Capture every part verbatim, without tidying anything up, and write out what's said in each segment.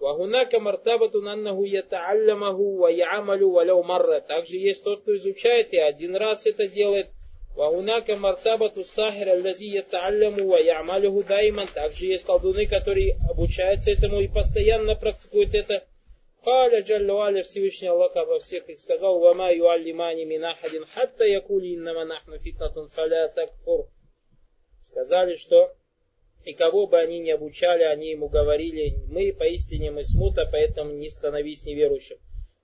وَهُنَاكَ مَرْتَبَةٌ أَنَّهُ يَتَعَلَّمَهُ وَيَعَمَلُ وَلَوْ مَرَّةً. Также есть тот, кто изучает и один раз это делает. وَهُنَاكَ مَرْتَبَةُ السَّاحِرِ الَّذِي يَتَعَلَّمُ وَيَعْمَلُهُ دَائِمًا. Также есть колдуны, которые обучаются этому и постоянно практикуют это. قال جل وعلا, Всевышний Аллах обо всех их сказал: وَمَا يُعَلِّمَانِ مِنْ أَحَدٍ حَتَّى يَقُولِ إِنَّمَا نَحْنُ فِتْنَةٌ فَلَا تَكْفُرْ. Сказали, что и кого бы они ни обучали, они ему говорили: мы поистине мы смута, поэтому не становись неверующим.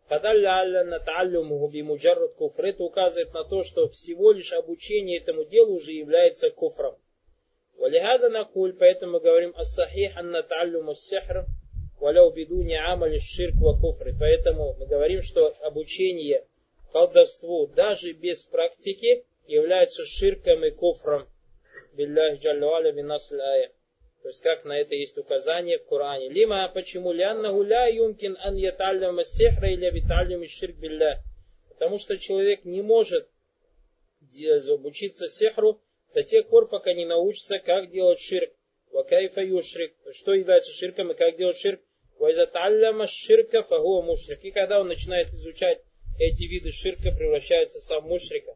Это указывает на то, что всего лишь обучение этому делу уже является куфром. Поэтому мы говорим: ас-сахих анна та'аллуму ас-сихр валяу бидуни амали аш-ширк ва куфр. Поэтому мы говорим, что обучение колдовству даже без практики является ширком и куфром. Билляхи джалла ва аля бинас аль-ая. То есть как на это есть указание в Коране. Лима, почему? Ляннаху ля юмкин ан яталляма сихра или виталлями ширк биллях. Потому что человек не может обучиться сихру до тех пор, пока не научится, как делать ширк. Ва кайфа юшрик. Что является ширком и как делать ширк? Ва изаталляма ширка фагуа мушрик. И когда он начинает изучать эти виды ширка, превращается сам в мушрика.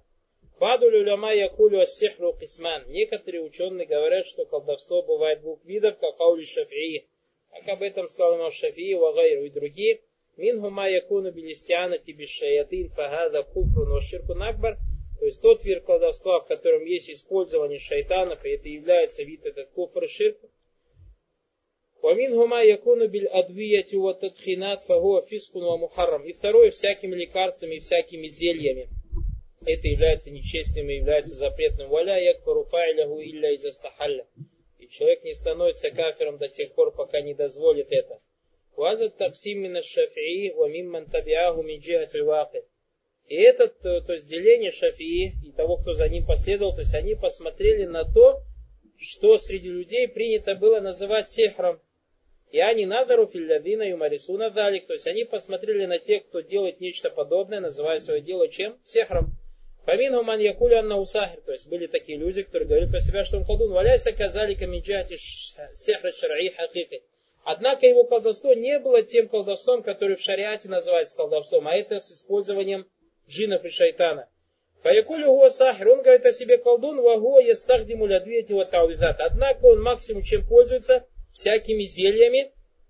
Некоторые ученые говорят, что колдовство бывает двух видов, как каули Шафии. Как об этом сказал имам Шафии, вагайру и другие. Минхума якуну билистианати бишаятин фагаза куфрун ва ширкун акбар. То есть тот вид колдовства, в котором есть использование шайтанов, и это является вид этот куфр и ширк. Ваминхума якуну биль адвияти ва тадхинат фагуа фискун ва мухаррам. И второе, всякими лекарствами и всякими зельями. Это является нечестным и является запретным. Валя якфару файляху илля из астахалля. И человек не становится кафиром до тех пор, пока не дозволит это. Вазат таксим мина шафии ва мимман табиаху мин джихат аль-вaqи. И это, то, то есть деление Шафии и того, кто за ним последовал, то есть они посмотрели на то, что среди людей принято было называть сихром. И они надару филлядина юмарисуна далик. То есть они посмотрели на тех, кто делает нечто подобное, называя свое дело чем? Сихром. Поминху ман якулю анна усахир. То есть были такие люди, которые говорили про себя, что он колдун. Валяйся казали камиджати сихра шар'и хакики. Однако его колдовство не было тем колдовством, который в шариате называется колдовством, а это с использованием джиннов и шайтана. Фаякулю хуа сахир. Он говорит о себе колдун, вагуа ястахдиму лядвияти ва тауизат. Однако он максимум чем пользуется? Всякими зельями,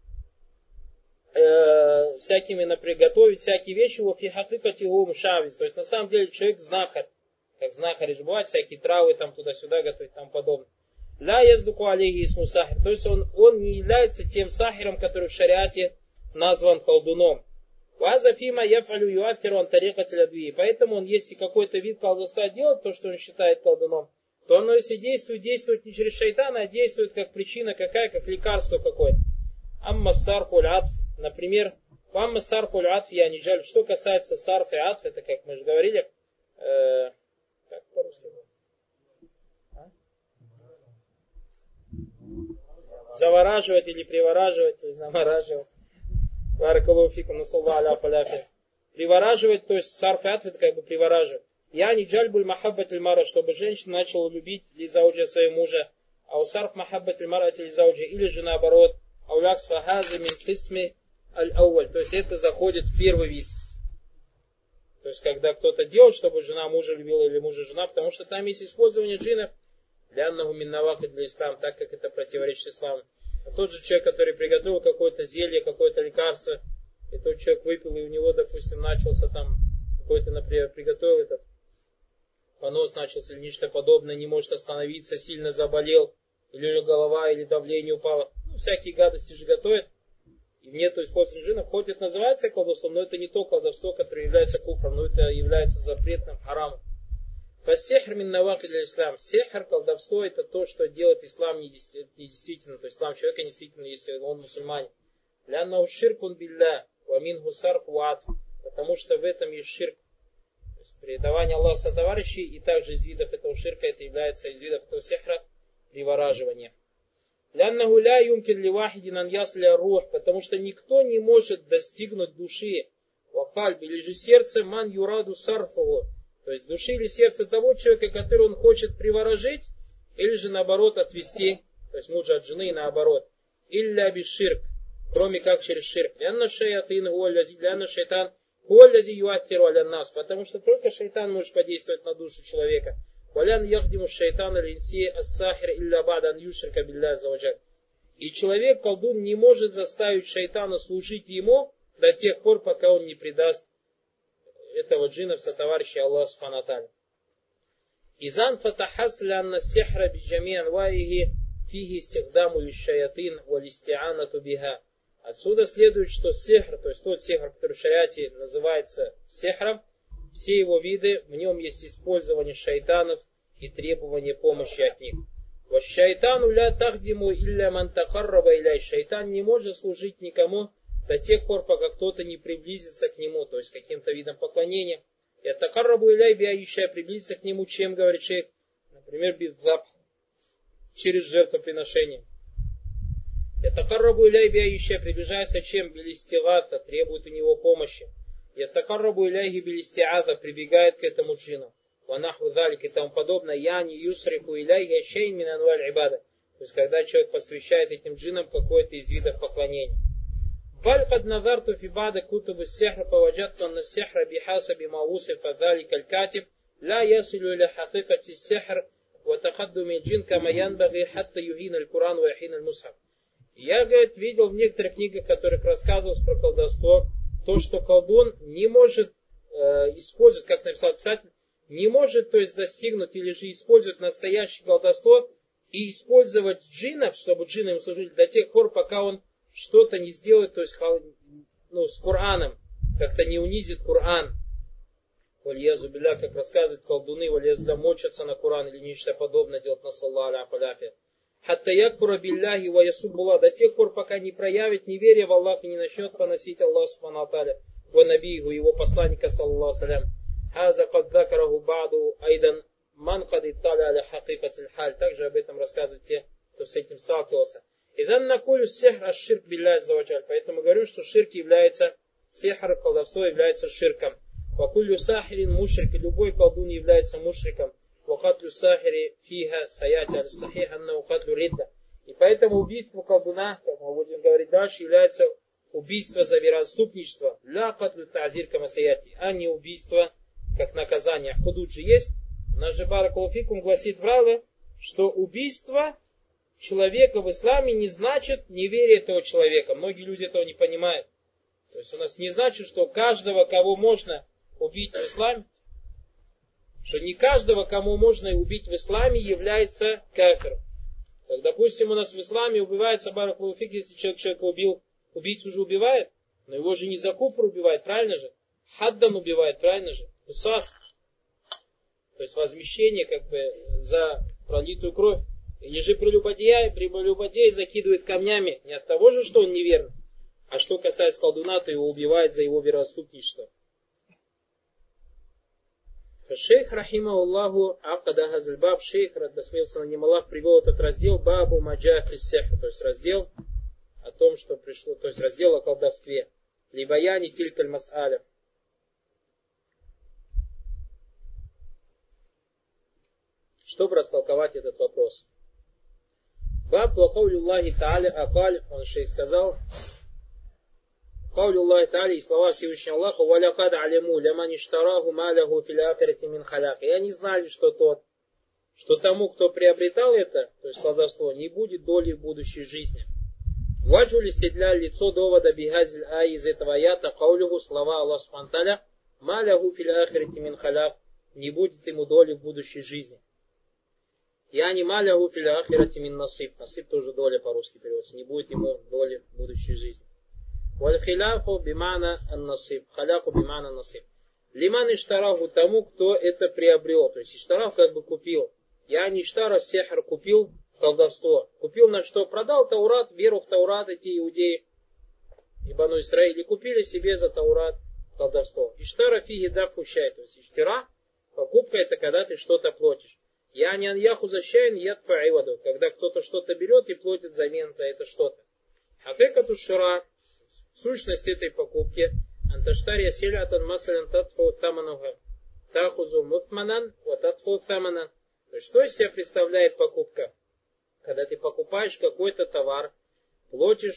э, всякими на приготовить, всякие вещи, во фихакыкати гум шавиз. То есть на самом деле человек знахарь. Как знахарь же бывает, всякие травы там туда-сюда готовить и тому подобное. Ля яздуку алейхи исму сахир. То есть он, он не является тем сахиром, который в шариате назван колдуном. Вазафима яфалю юафиру антарикати лядви. Поэтому он, если какой-то вид колдовства делает, то, что он считает колдуном, то оно, если действует, действует не через шайтана, а действует как причина какая, как лекарство какое-то. Амма сарфу аль-атф, например, амма сарфу аль-атф я не жаль. Что касается сарф и атф, это как мы же говорили, э, как по-русски? А? Завораживать или привораживать, или замораживать. Баракалуфикум насалла аля фаляфи. Привораживать, то есть сарф и атф, это как бы привораживать. Я не джальбуль махаббатиль мара, чтобы женщина начала любить лизауджа своего мужа. Аусарф махаббатиль мара лизауджа, или же наоборот. Аулякс фахаза мин кисми аль-ауаль. То есть это заходит в первый вид. То есть когда кто-то делает, чтобы жена мужа любила или мужа жена, потому что там есть использование джиннов для аннаху миннаваха для ислама, так как это противоречит исламу. А тот же человек, который приготовил какое-то зелье, какое-то лекарство, и тот человек выпил, и у него, допустим, начался там какой-то, например, приготовил этот понос начался или нечто подобное, не может остановиться, сильно заболел, или у него голова, или давление упало. Ну, всякие гадости же готовят. И нету использования джиннов. Хоть это называется колдовством, но это не то колдовство, которое является куфром, но это является запретным харамом. Фассихр мин наваки для ислам. Сихр, колдовство, это то, что делает ислам недействительным. То есть ислам человека недействительным, если он мусульманин. Ляннаху ширкун билля, ва минху сарф ва атф. Потому что в этом есть ширк. Предавание Аллаха сотоварищей, и также из видов этого ширка это является из видов этого сихра привораживание. Ляннаху ля юмкин ли вахидин ан ясля рух, потому что никто не может достигнуть души вакальби, или же сердце ман юраду сарфуху, то есть души или сердце того человека, который он хочет приворожить, или же наоборот отвести, то есть мужа от жены и наоборот. Илля биширк, кроме как через ширк. Лянна шаятин гуаллязи, лянна шайтан гуаллязи юаттиру аля нас, потому что только шайтан может подействовать на душу человека. Валян яхдиму шайтан аль-инси ас-сахир илля бадан юшрика билля заваджаль. И человек, колдун, не может заставить шайтана служить ему до тех пор, пока он не предаст этого джина в сотоварища Аллаха субхану ва тааля. Изан фатахас лянна сихра биджами анваихи фиги истихдаму лишшаятин валистианату биха. Отсюда следует, что сихр, то есть тот сихр, который в шариате называется сихром, все его виды, в нем есть использование шайтанов и требование помощи от них. Шайтану ля тахдиму илля ман такарраба иляй. Шайтан не может служить никому до тех пор, пока кто-то не приблизится к нему, то есть каким-то видом поклонения. И такаррабу иляй биаища, приблизиться к нему, чем, говорит шейх, например, бидзаб, через жертвоприношение. И такаррабу иляй биаища, приближается чем? Билистигата, требует у него помощи. И такаррабу иляйхи билистиаза, прибегает к этому джину. Ванаху залик и тому подобное. Яни юсрифу иляйхи шейн мин анваль ибада. То есть, когда человек посвящает этим джинам какой-то из видов поклонения. Баль кад назарту фи бада кутубу сихра фаваджатту анна сихра бихасаби маусифа залик аль-катиб ла ясилу иля хакикати сихр ва тахаддуми джин кама янбаги хатта юхин аль-Куран ва яхин аль-Мусхаб. Я, говорит, видел в некоторых книгах, в которых рассказывалось про колдовство, то, что колдун не может э, использовать, как написал писатель, не может, то есть, достигнуть или же использовать настоящее колдовство и использовать джиннов, чтобы джинны ему служили до тех пор, пока он что-то не сделает, то есть, ну, с Кораном, как-то не унизит Коран. Вальязу билля, как рассказывают колдуны, вальязу билля, мочатся на Коран или нечто подобное делать на саллаллаху аляфи. Хатта якфура билляхи ва ясуббулlah, до тех пор, пока не проявит неверие в Аллаха и не начнет поносить Аллаху субхану ва тааля, ва набийху, его посланника, саллаллаху салям. Хаза кад закараху ба'ду айдан ман кад итталя аля хакикатиль халь. Также об этом рассказывают те, кто с этим сталкивался. Идан накулю сихр аш-ширк билляхи аззаваджаль. Поэтому говорю, что ширк является, сихр, колдовство является ширком. Вакулю сахирин мушрик, и любой колдун является мушриком. Вакатлю сахири фиха саяти аль-сахих анна укатлю ридда. И поэтому убийство колдуна, как мы будем говорить дальше, является убийство за вероотступничество. Ля катлю та'зир кама саяти, а не убийство как наказание. Худуд же есть. У нас же баракалуфикум гласит правило, что убийство человека в исламе не значит неверие этого человека. Многие люди этого не понимают. То есть у нас не значит, что каждого, кого можно убить в исламе, что не каждого, кому можно убить в исламе, является кафиром. Так, допустим, у нас в исламе убивается баракалуфик, если человек человека убил, убийцу же убивает, но его же не за куфр убивает, правильно же? Хаддан убивает, правильно же? Усас. То есть возмещение как бы за пролитую кровь. Или же прелюбодея, прелюбодей закидывает камнями не от того же, что он неверный, а что касается колдуна, то его убивает за его вероотступничество. Шейх рахимахуллаху акада газальбаб, шейх, да смеется на нем Аллах, привел этот раздел бабу маджафи сихр, то есть раздел о том, что пришло, то есть раздел о колдовстве. Либо я не тилькаль мас'аля. Чтобы растолковать этот вопрос. Баб каули Аллахи Тааля акаль, он шейх сказал, каули Аллахи Тааля, и слова Всевышнего Аллаха, валякад алиму, ляман иштараху маляху фил ахирати мин халяк. И они знали, что тот, что тому, кто приобретал это, то есть колдовство, не будет доли в будущей жизни. Ваджули стедля лицо довода бигазиль а из этого аята, каулюху, слова Аллаха субхану ва тааля, маляху фил ахирати мин халяк, не будет ему доли в будущей жизни. Я не маляху фил ахирати мин насиб. Насиб тоже доля по-русски переводится. Не будет ему доли в будущей жизни. Валь хиляфу бимана ан насиб. Халяху бимана насиб. Лиман иштараху тому, кто это приобрел. То есть иштарах как бы купил. Я не иштара сехр, купил колдовство. Купил на что? Продал Таурат, веру в Таурат эти иудеи и Бану Исраиль. Купили себе за Таурат колдовство. Иштара фиги дафу щай. То есть иштира, покупка это когда ты что-то платишь. Я не аньяху защаин ядфа иваду, когда кто-то что-то берет и платит взамен за это что-то. Хакекату шира, сущность этой покупки, анташтария селятан масален татфу тамануха, тахузу мутманан, ва татфу таманан. То есть, что из себя представляет покупка? Когда ты покупаешь какой-то товар, платишь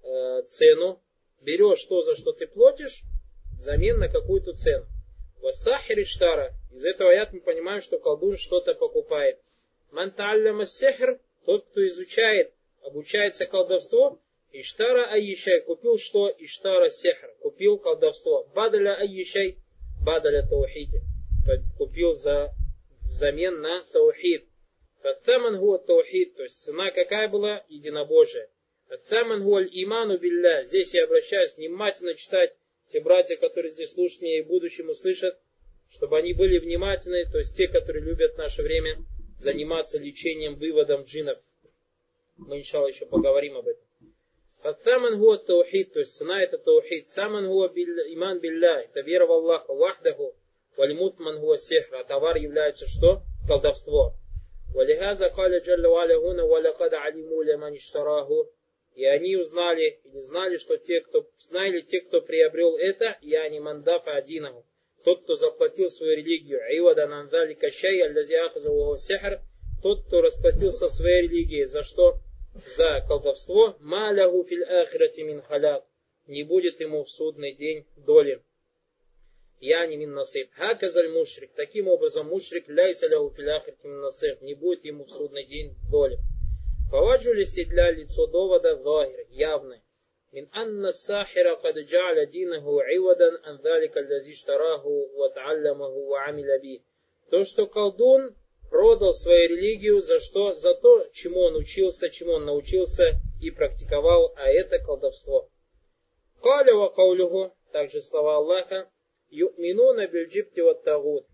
э, цену, берешь то, за что ты платишь, взамен на какую-то цену. Вассахир иштара. Из этого аят мы понимаем, что колдун что-то покупает. Ман та'алляма сихр, тот, кто изучает, обучается колдовству, иштара айишай, купил что? Иштара сихр, купил колдовство. Бадаля айишай, бадаля таухиди, купил за, взамен на таухид. Фаттаман хуа таухид, то есть цена какая была? Единобожие. Фаттаман хуа иману билля. Здесь я обращаюсь внимательно читать. Те братья, которые здесь слушают меня и в будущем услышат, чтобы они были внимательны, то есть те, которые любят в наше время заниматься лечением, выводом джиннов. Мы, иншалла, еще поговорим об этом. Фаттаман хуа таухид, то есть цена это таухид. Саман хуа иман билля, это вера в Аллаха, вахдаху, вальмутман хуа сихра, а товар является что? Колдовство. Валихаза каля джалла валя гуна валякада алиму ляман иштараху. И они узнали, или знали, что те, кто знали, те, кто приобрел это, я не мандафа одинаху. Тот, кто заплатил свою религию, айвада нандали кащай, аллази ахазу сихр, тот, кто расплатился своей религией, за что? За колдовство, маляху фил ахирати мин халяк, не будет ему в судный день доли. Я не мин насиб. Хаказаль мушрик, таким образом мушрик ляйса ляху фил ахирати мин насиб, не будет ему в судный день доли. Фаваджу листи для лицо довода захир, явный. Мин анна сахира кад джа'аля динаху ивадан ан залика аллази штараху ва та'алламаху ва амиля би. То, что колдун продал свою религию за что? За то, чему он учился, чему он научился и практиковал, а это колдовство. Каля ва каулюху, также слова Аллаха, ю'минуна биль джибти ва тагут.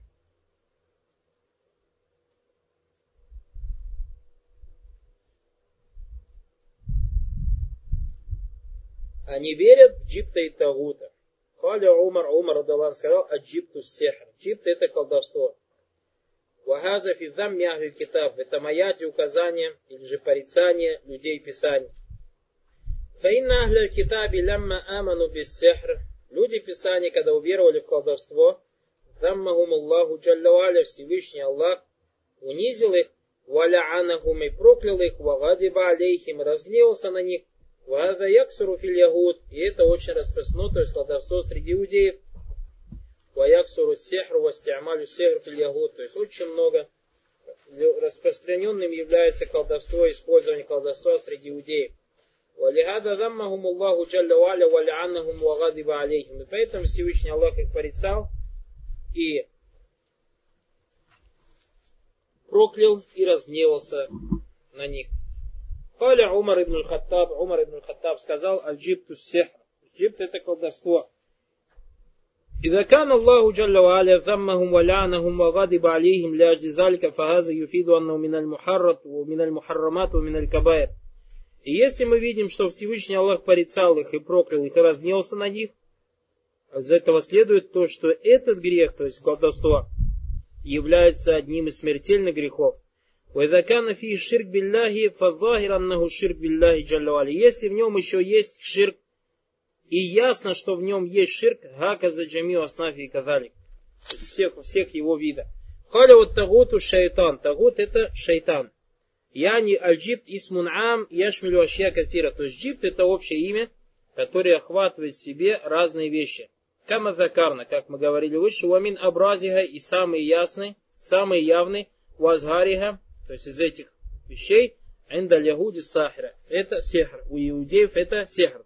Они верят в джибта и тагута. Халя Умар, Умар Радалан сказал, а джипту сихр. Джибт это колдовство. Вахаза фиддам мяхли китаб. Это маяти указания или же порицание людей Писания. Фаинна ахля китаби лямма аману без сихр. Люди Писания, когда уверовали в колдовство, даммахум Аллаху джаллаваля, Всевышний Аллах, унизил их, валя анахум и проклял их, вагадиба алейхим, разгневался на них. Вада яксуру фил ягуд, и это очень распространено, то есть колдовство среди иудеев. Ва яксуру сихру вастиамалю сихру фил ягуд, то есть очень много распространенным является колдовство, использование колдовства среди иудеев. Валихада даммахум Аллаху джалля валя валянахум вагадиба алейхим. И поэтому Всевышний Аллах их порицал и проклял и разгневался на них. Каля Умар ибн аль-Хаттаб, Умар ибн аль-Хаттаб сказал, аль-джибту сихр. Джибт это колдовство. إذا كان الله جل وعلا ذمهم ولعنهم وغضب عليهم لأجل ذلك فهذا يفيد أنه من المحرمات ومن المحرمات ومن الكبائر. И если мы видим, что Всевышний Аллах порицал их и проклял их и разнелся на них, из этого следует то, что этот грех, то есть колдовство, является одним из смертельных грехов. وإذا كان فيه الشرك بالله فالظاهر أنه الشرك بالله جل وعلا. Если в нем еще есть ширк, и ясно, что в нем есть ширк, гаказа джамиу аснафи и кадалик, всех, всех его видов. Каля вот тагуту шайтан. Тагут это шайтан. Яни аль-джибт исмун ам яшмилю ашья катира. То есть джибт это общее имя, которое охватывает в себе разные вещи. Кама закарна, как мы говорили выше, уамин абразиха, и самый ясный, самый явный, вазгариха, то есть из этих вещей, индаль ягуди сахира. Это сихр. У иудеев это сихр.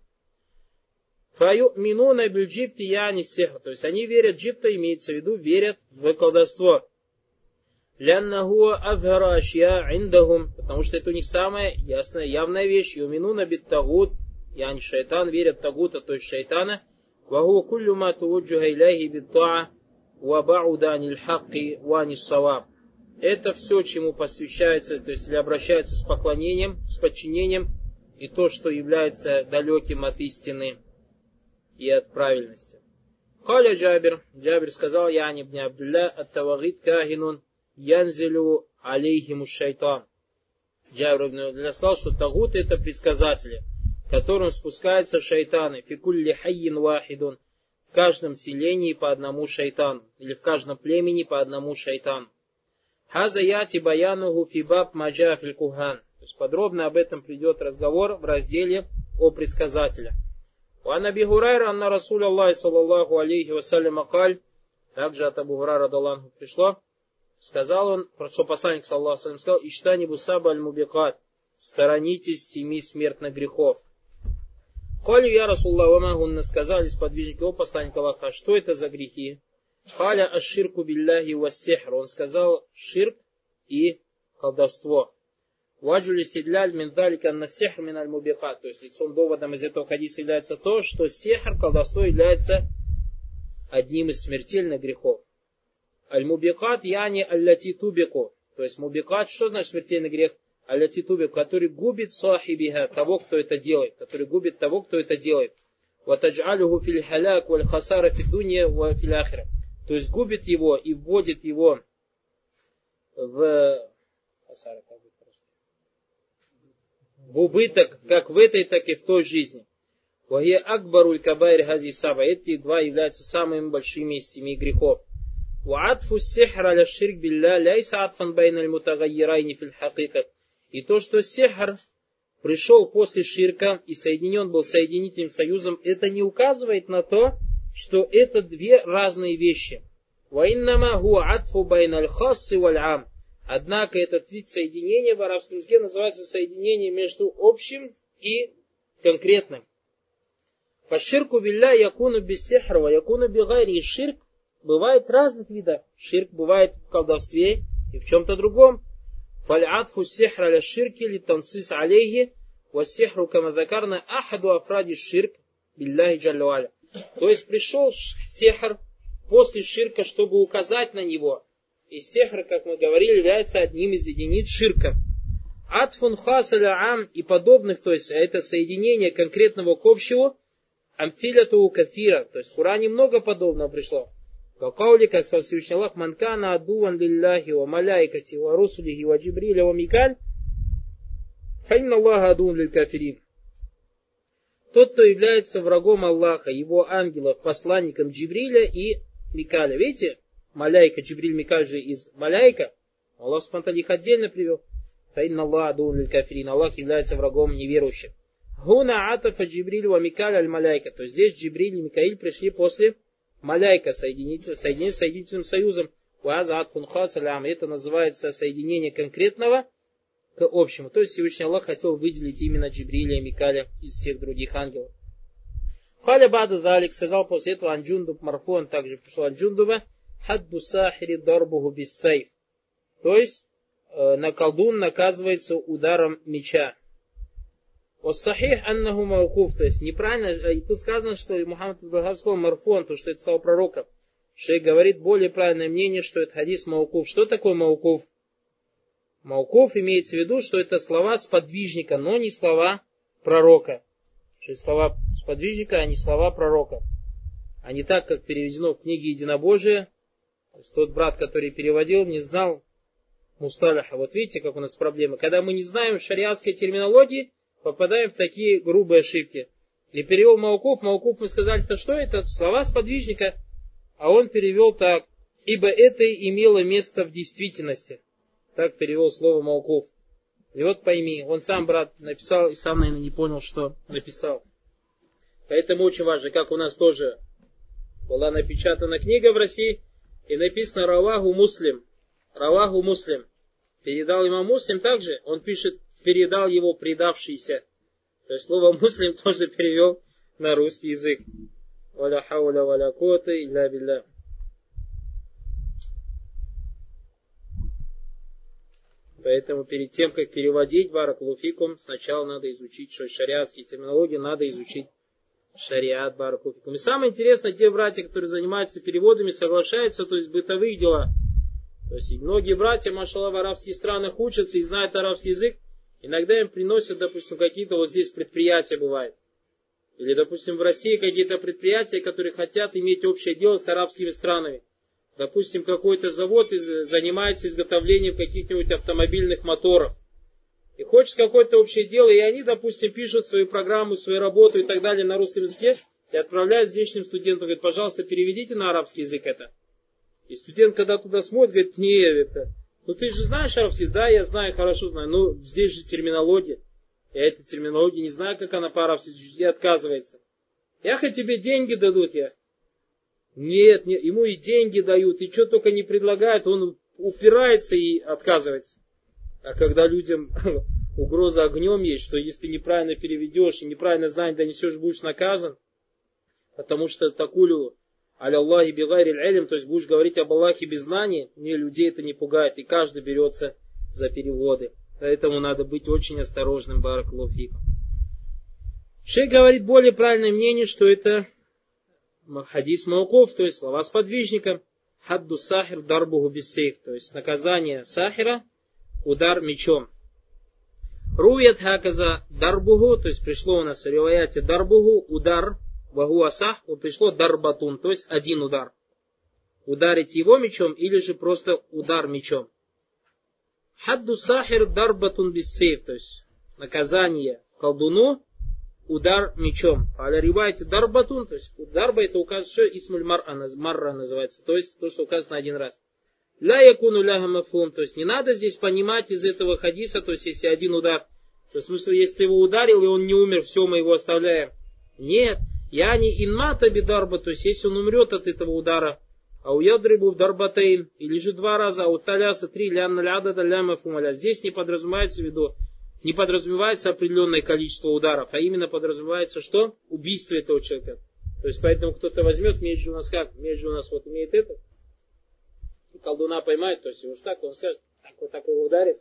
Фаю минуна биль джибти яни сихр. То есть они верят, джибта имеется в виду, верят в колдовство. Ляннаху азгара ашья индахум. Потому что это у них самая ясная, явная вещь. Юминуна бит тагут. Яни шайтан, верят тагута, то есть шайтана. Ваху куллю ма тууджуха иляхи бит та'a ва ба'уда аниль хакки ва анис саваб. Это все, чему посвящается, то есть или обращается с поклонением, с подчинением, и то, что является далеким от истины и от правильности. Каля Джабир, Джабир сказал, я не бни Абдулля, ат-тавагид кахинун, янзилю алейхиму шайтан. Джабир ибн Абдулля сказал, что тагут это предсказатели, которым спускаются шайтаны, фикулли хайин вахидун, в каждом селении по одному шайтану, или в каждом племени по одному шайтану. Хаза яти баянуху фибаб маджа филь кухан. То есть подробно об этом придет разговор в разделе о предсказателях. وعن أبي هريرة أن رسول الله صلى الله عليه وسلم قال, также от Абу Гурайры радиаллаху анху пришло, сказал он, что посланник саллаллаху алейхи ва саллям сказал: «Иштанибу саба аль-мубикат», сторонитесь семи смертных грехов. Калю я Расуллах вамагунна, сказали сподвижники: о посланник Аллаха, что это за грехи? Халя аширку билляхи вассихр, он сказал ширк и колдовство. Ваджули стидляль мин далика нассихр мин аль-мубикат, то есть лицом доводом из этого хадиса является то, что сихр, колдовство, является одним из смертельных грехов. Аль-мубикат яни аллати тубику, то есть мубикат, что значит смертельный грех? Аллати тубику, который губит сахибиха, того, кто это делает, который губит того, кто это делает. Ватаджалюху фил халяк валь хасара фи дунья ва фил ахира, то есть губит его и вводит его в в убыток, как в этой, так и в той жизни. Вахия акбаруль кабайр хази саба, эти два являются самыми большими из семи грехов. Ваатфу сихра ля ширк билля ляйса атфан байна аль мутагайирайни фил хакика. И то, что сихр пришел после ширка и соединен был соединительным союзом, это не указывает на то, что это две разные вещи. Ваиннама хуа атфу байна аль хасси валь ам. Однако этот вид соединения в арабском языке называется соединение между общим и конкретным. Фаширку билля якуну без сихра, ва якуну бигайри. Ширк бывает разных видов. Ширк бывает в колдовстве и в чем-то другом. Фаль'атфу сихра ля ширки ли тансис алейхи, ва сихру кама закарна ахаду афради ширк билляхи джалля ва'аля. То есть пришел сихр после ширка, чтобы указать на него. И сихр, как мы говорили, является одним из единиц ширка. Атфун хасаля ам и подобных, то есть это соединение конкретного к общему, амфиляту у кафира, то есть в Коране много подобного пришло. Какаули, как со Всевышний Аллах, манкана адуван лилляхи ва маляйкати ва русулихи ва джибриля ва микаль, фаинна Аллаха адуван лиль кафирин. Тот, кто является врагом Аллаха, его ангелов, посланником Джибриля и Микаля. Видите? Маляйка, Джибриль, Микаль же из Маляйка. Аллах спонтанно их отдельно привел. Фаинна Аллах адун лиль кафирин. Аллах является врагом неверующих. Гуна атафа Джибриль ва Микаль аль Маляйка. То есть здесь Джибриль и Микаиль пришли после Маляйка, соединитель, соединение с соединительным союзом. Уаза атфун хасалям. Это называется соединение конкретного к общему. То есть Всевышний Аллах хотел выделить именно Джибриля и Микаля из всех других ангелов. Халя бада далик, сказал после этого Анджундуб Марфуан, также пришел Анджундуба. Хадду сахири дарбуху биссайф. То есть, э, на колдун наказывается ударом меча. Оссахих аннаху маукуф. То есть, неправильно, и тут сказано, что Мухаммад ибн сказал марфуан, то, что это слова пророка. Шейх говорит более правильное мнение, что это хадис маукуф. Что такое маукуф? Маукуф имеется в виду, что это слова сподвижника, но не слова пророка. Что это слова сподвижника, а не слова пророка. А не так, как переведено в книге Единобожия. То есть тот брат, который переводил, не знал мусталиха. Вот видите, как у нас проблема. Когда мы не знаем шариатской терминологии, попадаем в такие грубые ошибки. И перевел маукуф. Маукуф мы сказали, то что это? Слова сподвижника. А он перевел так. Ибо это имело место в действительности. Так перевел слово маукуф. И вот пойми, он сам, брат, написал и сам, наверное, не понял, что написал. Поэтому очень важно, как у нас тоже была напечатана книга в России, и написано Раваху Муслим. Раваху Муслим. Передал имам Муслим также, он пишет, передал его предавшийся. То есть слово Муслим тоже перевел на русский язык. Валя хауля валя куата илля билля. Поэтому перед тем, как переводить баракулуфикум, сначала надо изучить, что шариатские терминологии, надо изучить шариат баракулуфикум. И самое интересное, те братья, которые занимаются переводами, соглашаются, то есть бытовые дела. То есть и многие братья, машаллах, в арабских странах учатся и знают арабский язык. Иногда им приносят, допустим, какие-то вот здесь предприятия бывают. Или, допустим, в России какие-то предприятия, которые хотят иметь общее дело с арабскими странами. Допустим, какой-то завод занимается изготовлением каких-нибудь автомобильных моторов. И хочет какое-то общее дело, и они, допустим, пишут свою программу, свою работу и так далее на русском языке, и отправляют здешним студентам, говорят, пожалуйста, переведите на арабский язык это. И студент, когда туда смотрит, говорит, нет, это... Ну ты же знаешь арабский? Да, я знаю, хорошо знаю, но здесь же терминология. Я этой терминологии не знаю, как она по-арабски звучит, и отказывается. Я хоть тебе деньги дадут, я. Нет, нет, ему и деньги дают, и что только не предлагают, он упирается и отказывается. А когда людям угроза огнем есть, что если ты неправильно переведешь и неправильно знание донесешь, будешь наказан, потому что такулю аля Аллахи бигайри аль-илм, то есть будешь говорить об Аллахе без знания, мне людей это не пугает, и каждый берется за переводы. Поэтому надо быть очень осторожным, баракаллаху фикум. Шейх говорит более правильное мнение, что это хадис маукуф, то есть слова сподвижника. Хадду сахир дарбуху биссейф, то есть наказание сахира, удар мечом. Руят хаказа дарбуху, то есть пришло у нас в риваяте дарбуху, удар, вагу асах, пришло дарбатун, то есть один удар. Ударить его мечом или же просто удар мечом. Хадду сахир дарбатун биссейф, то есть наказание колдуну, удар мечом. А риваяте дарбатун, то есть дарба это указывает, что исмуль марра называется, то есть то, что указано один раз. Ля якуну ляха мафхум, то есть не надо здесь понимать из этого хадиса, то есть если один удар, то есть в смысле, если ты его ударил и он не умер, все, мы его оставляем. Нет, я не инмата бидарба, то есть если он умрет от этого удара, а у ядрибу дарбатейн, или же два раза, а у таляса три, лянна лядада ля мафхумаля. Здесь не подразумевается в виду, не подразумевается определенное количество ударов, а именно подразумевается что? Убийство этого человека. То есть поэтому кто-то возьмет, меч же у нас как? Меч же у нас вот имеет это. Колдуна поймает, то есть его так, он скажет, так вот так его ударит.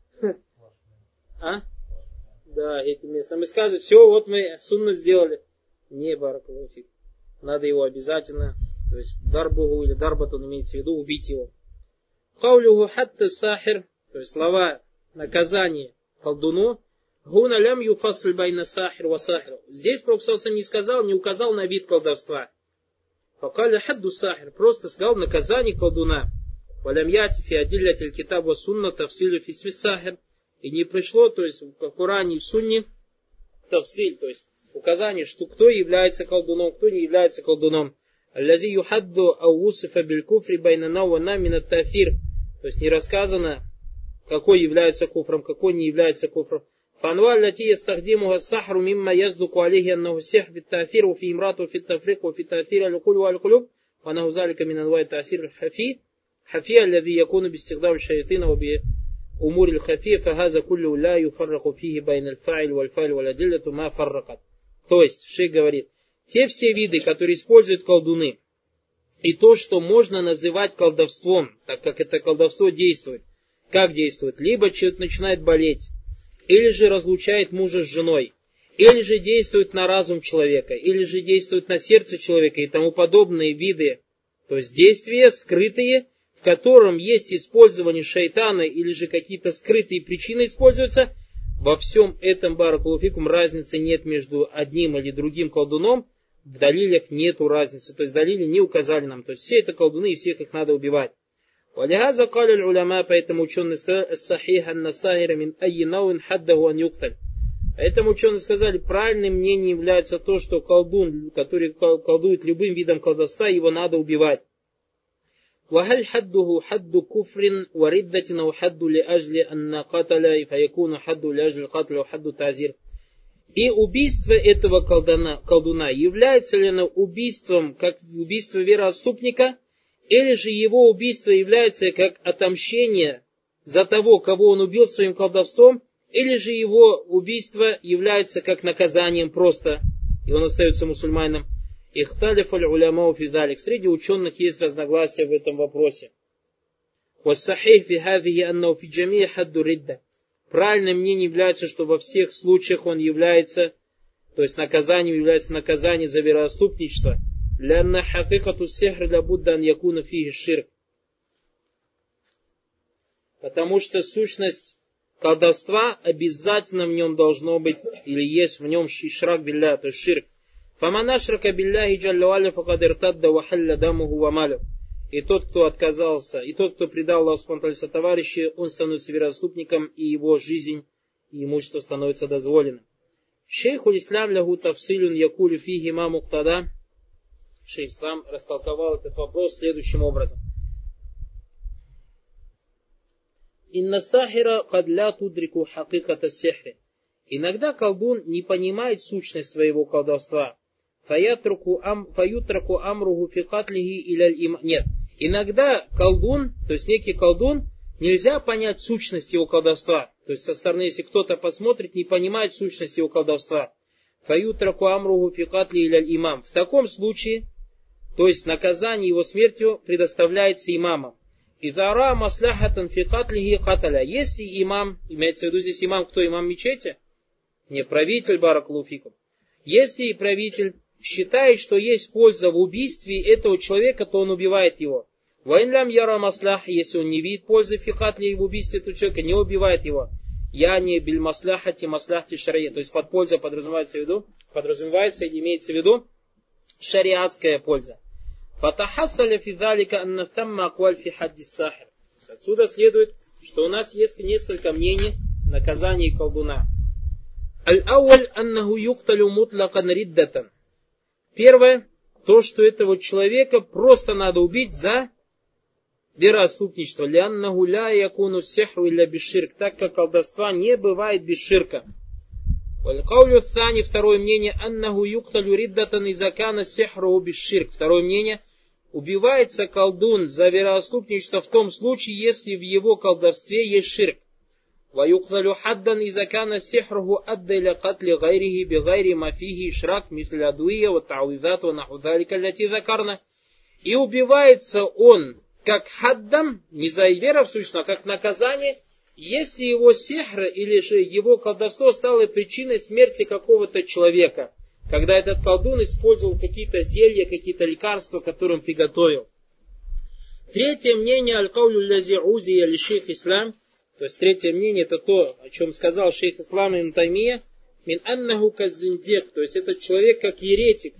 А? Да, этим местом. И скажут, все, вот мы сунна сделали. Не, баракаллаху фик. Надо его обязательно, то есть дарбуху или дарбатун имеется в виду, убить его. Каулюху хатта сахир, то есть слова наказания колдуну, гуна лям юфасль байна сахир ва сахир. Здесь Пророк не сказал, не указал на вид колдовства. Факаля хадду сахир, просто сказал наказание колдуна. Валям яти фи адиллятиль китаб ва сунна тавсилю фисми сахир. И не пришло, то есть в Коране и в Сунне тавсиль, то есть указание, что кто является колдуном, кто не является колдуном. Аллази юхадду аусифа биль куфри байнана ва на мин ат-тафир. То есть не рассказано, какой является куфром, какой не является куфром. Фанва лати ястахдимуха сахру мимма яздуку алейхи аннаху сих бит тафир фи имрату фи тафрик фи тафир аль-куль ва аль-кулуб ва наху залика мин анвай таасир аль-хафи хафи аллади якуну бистигдам шаятина ва би умур аль-хафи фахаза куллю ла юфарраку фихи байна аль-фа'иль валь-фа'иль валь-адилляту ма фарракат. То есть, шейх говорит, те все виды, которые используют колдуны, и то, что можно называть колдовством, так как это колдовство действует. Как действует? Либо человек начинает болеть, или же разлучает мужа с женой, или же действует на разум человека, или же действует на сердце человека и тому подобные виды, то есть действия скрытые, в котором есть использование шайтана или же какие-то скрытые причины используются. Во всем этом, баракаллаху фикум, разницы нет между одним или другим колдуном. В далилях нету разницы. То есть далили не указали нам. То есть все это колдуны и всех их надо убивать. Валихаза каля уляма, поэтому ученые сказали, сахих анна сахира мин айи науин хаддаху ан юкталь. Поэтому ученые сказали, правильным мнением является то, что колдун, который колдует любым видом колдовства, его надо убивать. وهل حده حد كفر وردة أو حد لأجل أن قتل فيكون حد لأجل القتل وحد تعزير. И убийство этого колдуна, колдуна является ли оно убийством, как убийство вероотступника, или же его убийство является как отомщение за того, кого он убил своим колдовством, или же его убийство является как наказанием просто, и он остается мусульманином. Ихталиф аль-уляма фи далик. Среди ученых есть разногласия в этом вопросе. Вассахих фи хазихи аннаху фи джамии хадду ридда. Правильным мнением является, что во всех случаях он является, то есть наказанием является наказание за вероотступничество. Лянна хакикату сихр лабудда ан якуна фихи ширк. Потому что сущность колдовства обязательно в нем должно быть, или есть в нем ширк билля, то есть ширк. Фаманашрака билляхи джалла валя факад иртадда ва халля дамуху ва малю. И тот, кто отказался, и тот, кто предал Аллаху субхану сотоварища, он становится вероотступником, и его жизнь и имущество становится дозволенным. Шейхуль ислам лягу тавсилюн якулю фиги ма муктада. Шейх Ислам растолковал этот вопрос следующим образом. Инна сахира кад ля тудрику хакиката сихри. Иногда колдун не понимает сущность своего колдовства. Фаятраку ам, фаютраку амругу фикатлихи иляль има. Нет. Иногда колдун, то есть некий колдун, нельзя понять сущность его колдовства. То есть со стороны, если кто-то посмотрит, не понимает сущность его колдовства. Фаютраку амругу фикатли иляль имам. В таком случае, то есть наказание его смертью предоставляется имамам. Идара масляхатан фикатлихи каталя. Если имам, имеется в виду здесь имам, кто имам мечети? Не, правитель, баракалуфикум. Если правитель считает, что есть польза в убийстве этого человека, то он убивает его. Вайнлям яра маслях, если он не видит пользы фикатли в убийстве этого человека, не убивает его. Я не биль масляхати масляхти шария. То есть под польза подразумевается в виду, подразумевается или имеется в виду шариатская польза. Фатахассаля фи залика анна тамма акваль фи хадди сахир. Отсюда следует, что у нас есть несколько мнений в наказании колдуна. Аль-ауаль аннаху юкталю мутлакан риддатан. Первое, то, что этого человека просто надо убить за вероотступничество. Ляннаху ля якуну сихру илля биширк. Так как колдовства не бывает без ширка. Валь-каулю thани, второе мнение, аннаху юкталю риддатан изакана сихру биширк. Второе мнение, убивается колдун за вероотступничество в том случае, если в его колдовстве есть ширк. ويقتل حدا إذا كان سحره أدى إلى قتل غيره بغير ما فيه إشراك مثل الأدوية والتعويذات ونحو ذلك التي ذكرنا. И убивается он как хаддам, не за вероотступничество, а как наказание, если его сихр или же его колдовство стало причиной смерти какого-то человека, когда этот колдун использовал какие-то зелья, какие-то лекарства, которые он приготовил. Третье мнение аль-каулю лязи узи аль-шейх ислам. То есть третье мнение, это то, о чем сказал шейх ислам ибн Таймия, мин аннаху каззиндик, то есть этот человек как еретик.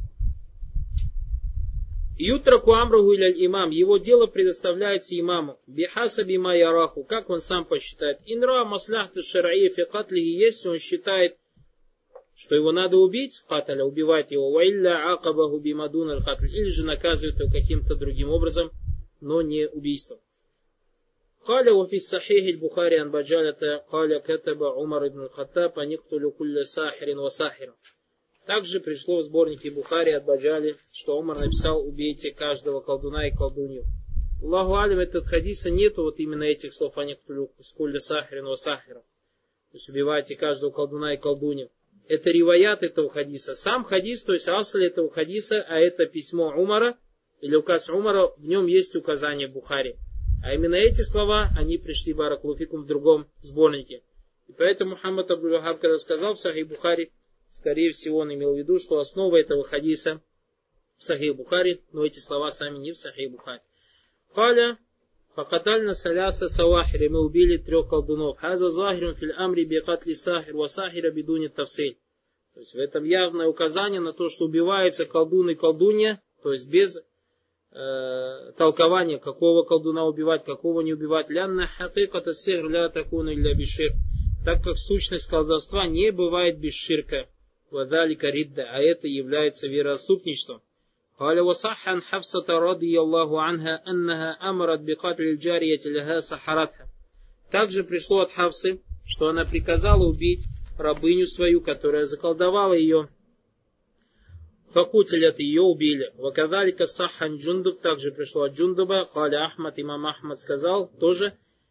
Ютраку амраху иляль имам, его дело предоставляется имаму. Бихасаби ма яраху, как он сам посчитает. Инра масляхта шар'ия фи катлихи, если он считает, что его надо убить, каталя, убивать его, ва илля акабаху бимадун аль катль, или же наказывает его каким-то другим образом, но не убийством. قال وفي الصحيح البخاري عن بجالة قال كتب عمر بن الخطاب أن يقتل كل ساحر وساحرة. Также пришло в сборнике Бухари от Баджали, что Умар написал: убейте каждого колдуна и колдунью. Аллаху алим, этот хадиса нету вот именно этих слов, они ктулю кулля сахирин ва сахира. То есть убивайте каждого колдуна и колдунью. Это риваят этого хадиса. Сам хадис, то есть асль этого хадиса, а это письмо Умара, или указ Умара, в нем есть указание Бухари. А именно эти слова, они пришли баракалуфикум в другом сборнике. И поэтому Мухаммад Абдул-Вахаб, когда сказал в Сахих Бухари, скорее всего он имел в виду, что основа этого хадиса в Сахих Бухари, но эти слова сами не в Сахих Бухари. Каля, факатальна саляса савахири, мы убили трех колдунов. Хаза захирун фил амри бикатли сахир ва сахира бидуни тавсиль. То есть в этом явное указание на то, что убивается колдун и колдунья, то есть без толкование, какого колдуна убивать, какого не убивать. Лянна хакиката сихр ля такуну илля бишир. Так как сущность колдовства не бывает без ширка. Вадалика ридда, а это является вероотступничеством. قال وصح عن حفصة رضي الله عنها أنها أمرت بقتل الجارية لها سحرتها. Также пришло от Хавсы, что она приказала убить рабыню свою, которая заколдовала ее. Факутилят, ее убили. Вакадалика сахан джундуб, также пришло от Джундуба. Каля Ахмад, имам Ахмад сказал, тоже.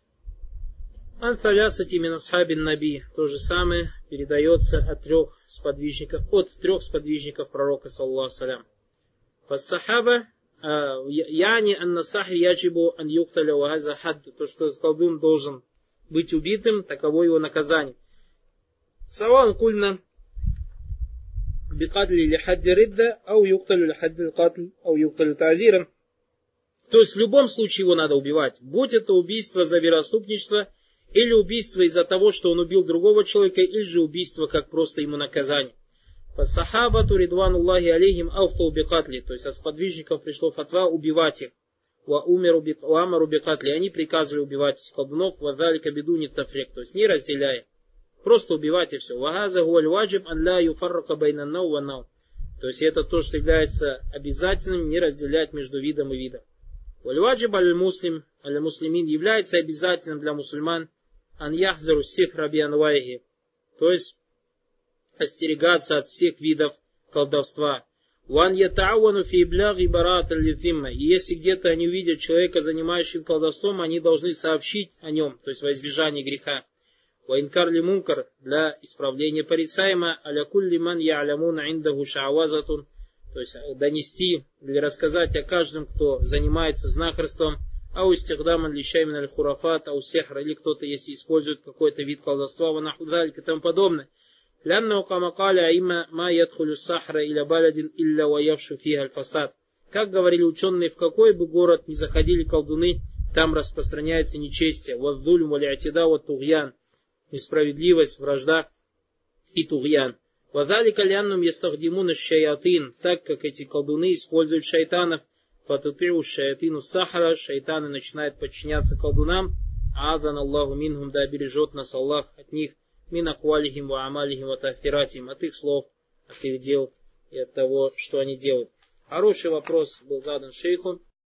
Анфалясати мин асхабин наби, то же самое передается от трех сподвижников, от трех сподвижников пророка, саллаллаху салям. Фассахаба, яни анна сахр яджибу ан юкталя вахаза хад, то, что колдун должен быть убитым, таково его наказание. Саван кульна бикатли или хадди ридда, ау юкталю или хадди катл, ау юкталю тазиран. То есть в любом случае его надо убивать. Будь это убийство за вероотступничество, или убийство из-за того, что он убил другого человека, или же убийство как просто ему наказание. Фассахабату ридвануллахи алейхим ауфтау бикатли. То есть от сподвижников пришло фатва убивать их. Ва умеру бикатли. Они приказывали убивать колдунов. Ва далика бидуни тафрик. То есть не разделяя. Просто убивать и все. Вагаза гуаль ваджиб ан ла юфаррака байна нау ва нау. То есть это то, что является обязательным, не разделять между видом и видом. Валь ваджиб аль муслим, аль муслимин является обязательным для мусульман ан яхзару сихра би анвайхи. То есть остерегаться от всех видов колдовства. Ван ятауану фи иблаги барат аль-лифимма. И если где-то они увидят человека, занимающим колдовством, они должны сообщить о нем, то есть во избежание греха. Ваинкар ли мункар, для исправления порицаема, аля кулли ман я'лямуна индаху ша'вазатун, то есть донести или рассказать о каждом, кто занимается знахарством, ау истихдаман лишаймин аль-хурафат, ау сехра, или кто-то, если использует какой-то вид колдовства, ванахудалик и тому подобное. Лянна укамакаля аима ма ядхулю сахра иля баладин илля ваявшу фиха аль-фасад. Как говорили ученые, в какой бы город ни заходили колдуны, там распространяется нечестие, ваздульм валиатида ва тугьян, несправедливость, вражда и тугьян. Вадалика ляннум ястахдимуна шаятин, так как эти колдуны используют шайтанов, фатутиу шаятину сахара, шайтаны начинают подчиняться колдунам, адан Аллаху минхум, да бережет нас Аллах от них, мин аквалихим ва амалихим ва тафиратим, от их слов, от их дел и от того, что они делают. Хороший вопрос был задан шейху.